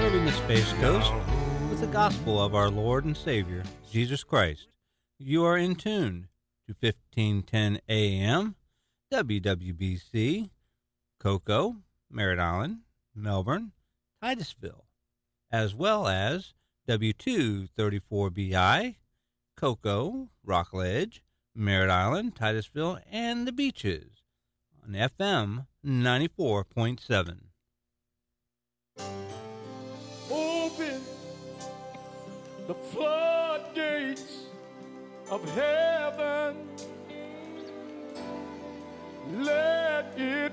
serving the Space Coast with the gospel of our Lord and Savior, Jesus Christ. You are in tune to 1510 AM, WWBC, Cocoa, Merritt Island, Melbourne, Titusville, as well as W234BI, Cocoa, Rockledge, Merritt Island, Titusville, and the Beaches on FM 94.7. Open the floodgates of heaven, let it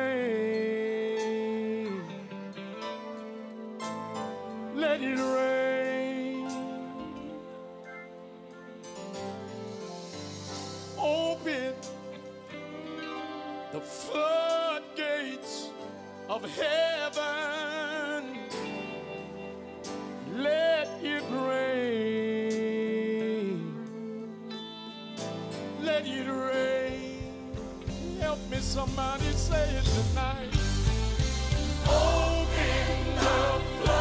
rain, let it rain. Open the floodgates of heaven, let it rain, let it rain. Help me, somebody say it tonight. Open the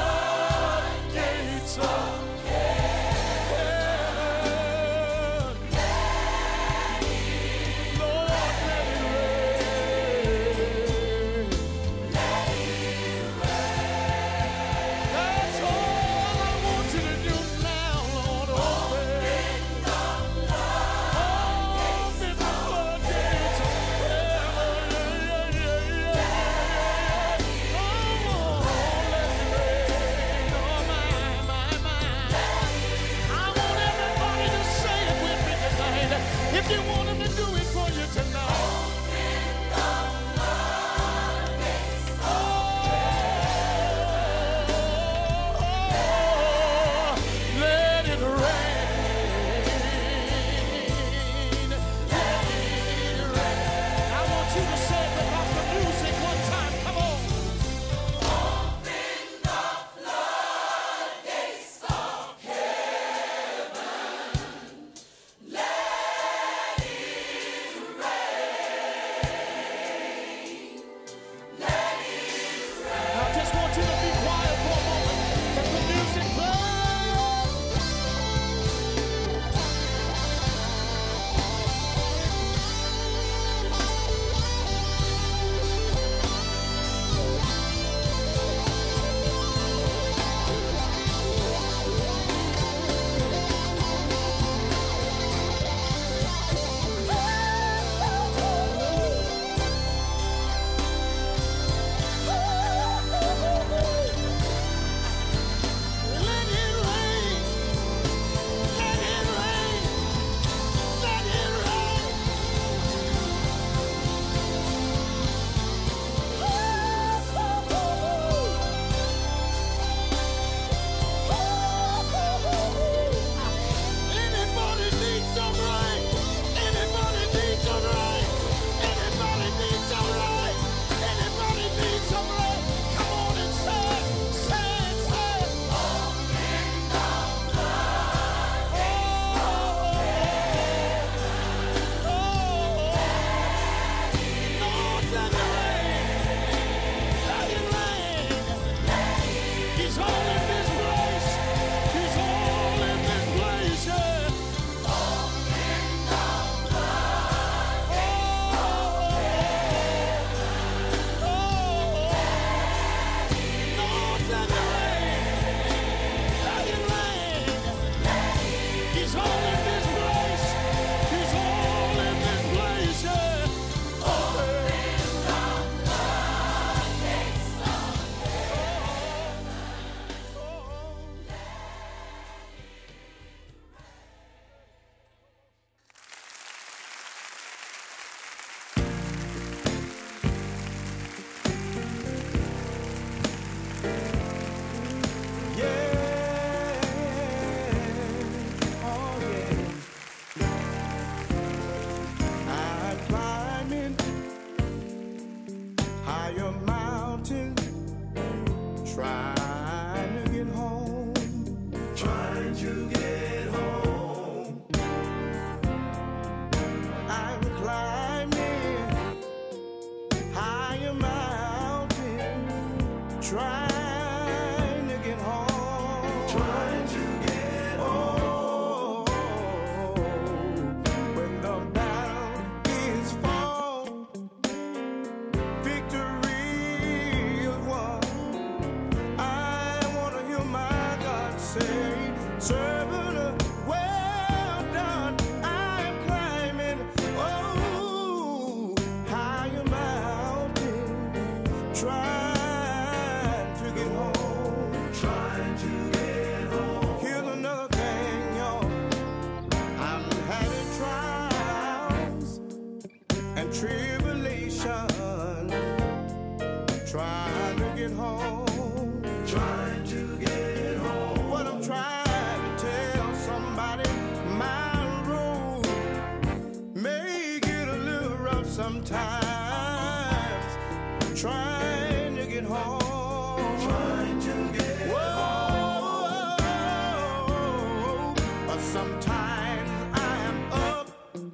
floodgates of trying to get home. Trying to get home. What I'm trying to tell somebody, my road may get a little rough sometimes. Trying to get home. Trying to get home. Sometimes I'm up,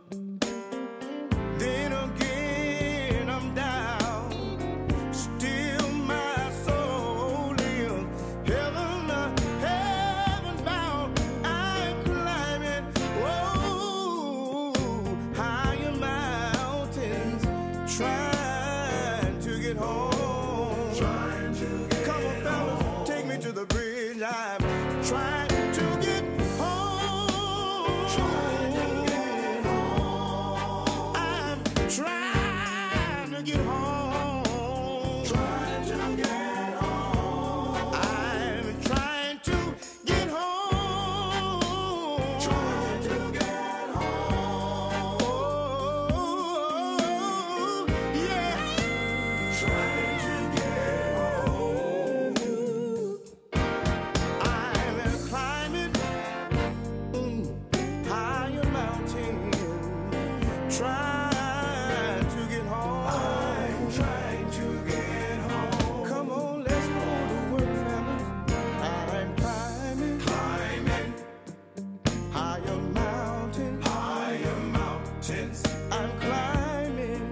then again I'm down. Still my soul is heaven bound. I'm climbing, whoa, higher mountains, trying to get home. Trying to get Come on, fellas, home. Take me to the bridge. I'm trying to get home. Trying to get home. I'm trying to get home. Trying to get home. I'm trying to get home. Trying to get home. Oh, yeah. Trying to get home. I'm climbing higher mountain, trying to get home. I'm trying to get home. Come on, let's go to work, fellas. I'm climbing higher mountains. I'm climbing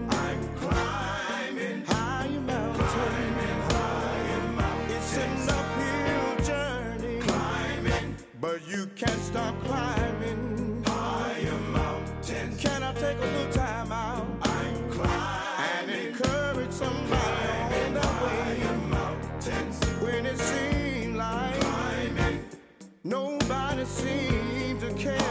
higher mountains. It's an uphill journey, but you can't stop climbing higher mountains. Can I take a little time out and encourage somebody on the way when it seems like nobody seems to care?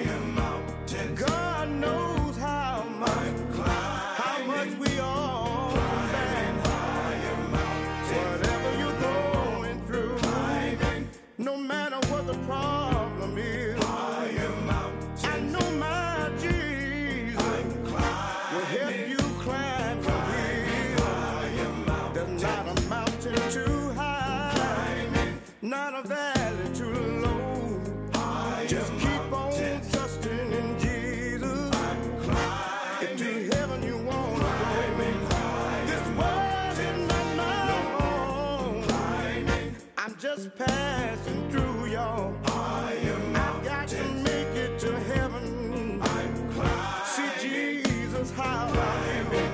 God knows how much we all been. Whatever you're going through, no matter what the problem is, I know my Jesus will help you climb the hill. There's not a mountain too high, not a valley too low. Just keep on trusting in Jesus. If to heaven you want to go, this world is not my home. I'm just passing through, y'all. I've got to make it to heaven. See Jesus, how I live.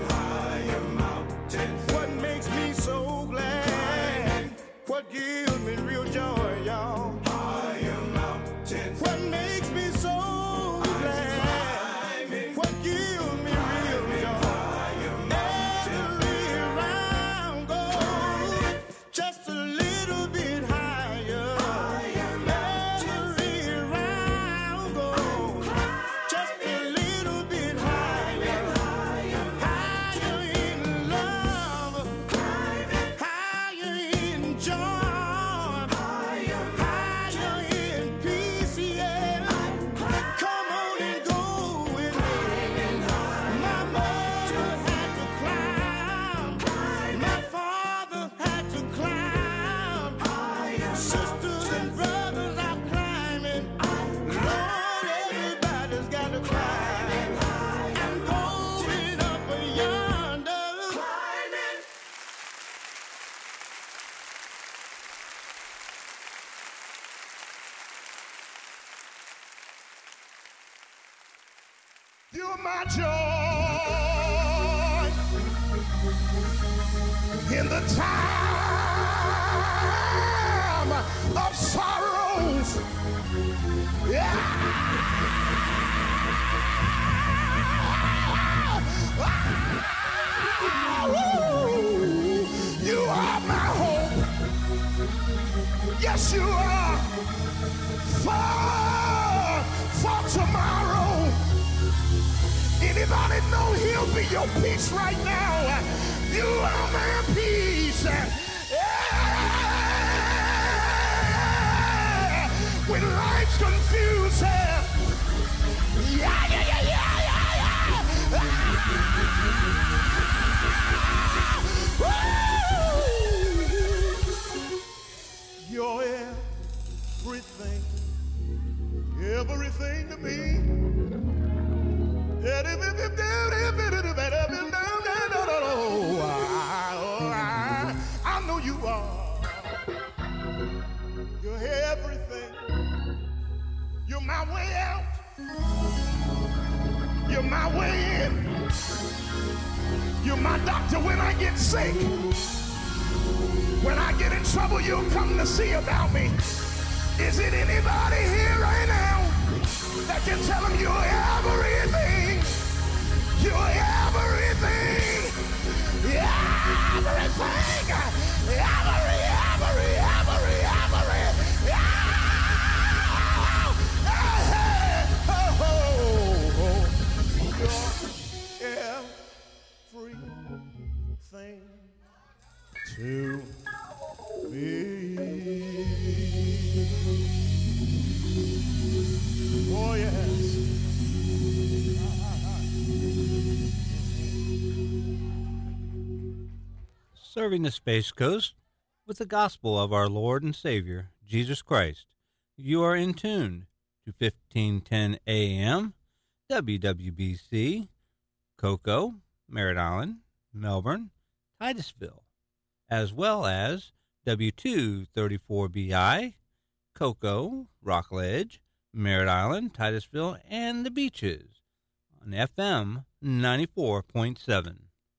What makes me so glad? What gives me real joy, y'all? What makes me so glad? What gives me real joy? Every round goes just a little bit higher. Every round goes just a little bit higher. Higher in love, higher in joy, higher in peace, yeah. Come on and go with me. My mother had to climb. My father had to climb. Sisters and brothers are climbing. Lord, everybody's got to climb. I'm going up yonder. You're my joy in the time of sorrows. You are my hope. Yes, you are. For tomorrow. Anybody know he'll be your peace right now? You are my peace. Yeah. When life's confusing. Yeah, yeah, yeah, yeah, yeah, yeah. Ah! Woo! You're everything. You're my way out. You're my way in. You're my doctor when I get sick. When I get in trouble, you'll come to see about me. Is it anybody here right now that can tell them you're everything? You're everything. Everything. Every. Everything to me. Oh, yes. Serving the Space Coast with the gospel of our Lord and Savior, Jesus Christ. You are in tune to 1510 AM, WWBC, Cocoa, Merritt Island, Melbourne, Titusville, as well as W234BI, Cocoa, Rockledge, Merritt Island, Titusville, and the Beaches on FM 94.7.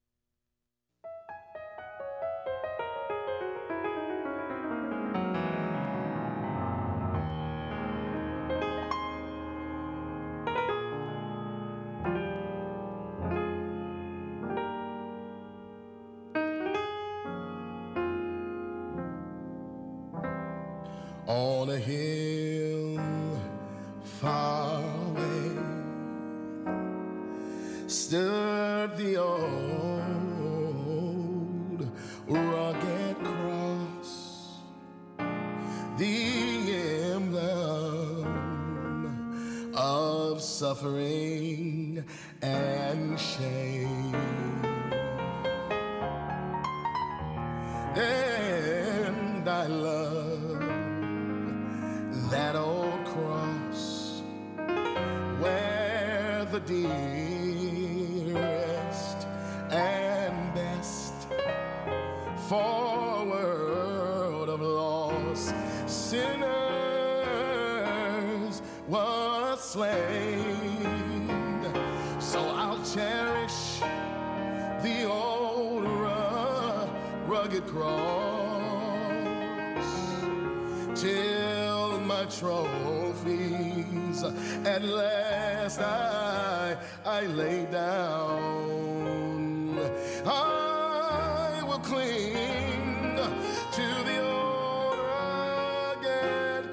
On a hill far away stood the old rugged cross, the emblem of suffering and shame. And I love that old cross where the dearest and best for a world of lost sinners was slain. So I'll cherish the old rugged cross till my trophies at last I lay down. I will cling to the old rugged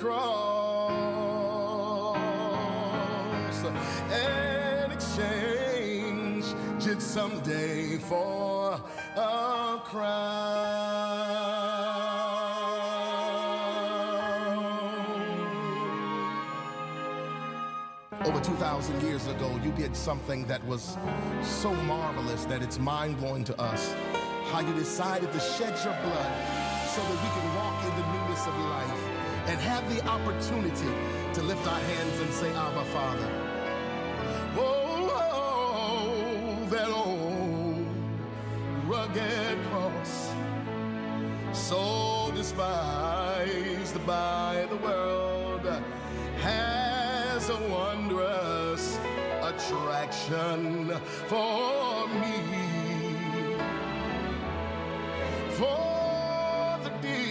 cross and exchange it someday for a crown. Over 2,000 years ago, you did something that was so marvelous that it's mind-blowing to us. How you decided to shed your blood so that we can walk in the newness of life and have the opportunity to lift our hands and say, Abba, Father. Oh, that old rugged cross, so despised by the world, has a wondrous attraction for me.